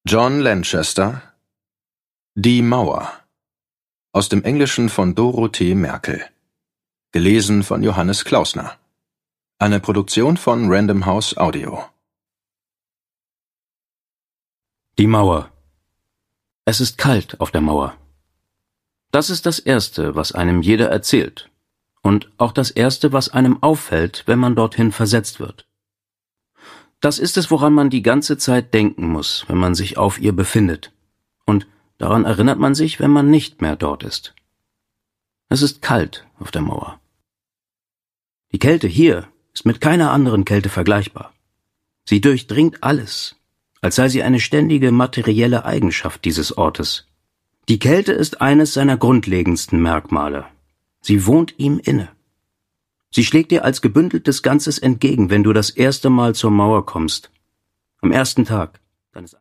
John Lanchester Die Mauer aus dem Englischen von Dorothee Merkel. Gelesen von Johannes Klausner. Eine Produktion von Random House Audio. Die Mauer. Es ist kalt auf der Mauer. Das ist das Erste, was einem jeder erzählt. Und auch das Erste, was einem auffällt, wenn man dorthin versetzt wird. Das ist es, woran man die ganze Zeit denken muss, wenn man sich auf ihr befindet. Und daran erinnert man sich, wenn man nicht mehr dort ist. Es ist kalt auf der Mauer. Die Kälte hier ist mit keiner anderen Kälte vergleichbar. Sie durchdringt alles, als sei sie eine ständige materielle Eigenschaft dieses Ortes. Die Kälte ist eines seiner grundlegendsten Merkmale. Sie wohnt ihm inne. Sie schlägt dir als gebündeltes Ganzes entgegen, wenn du das erste Mal zur Mauer kommst. Am ersten Tag deines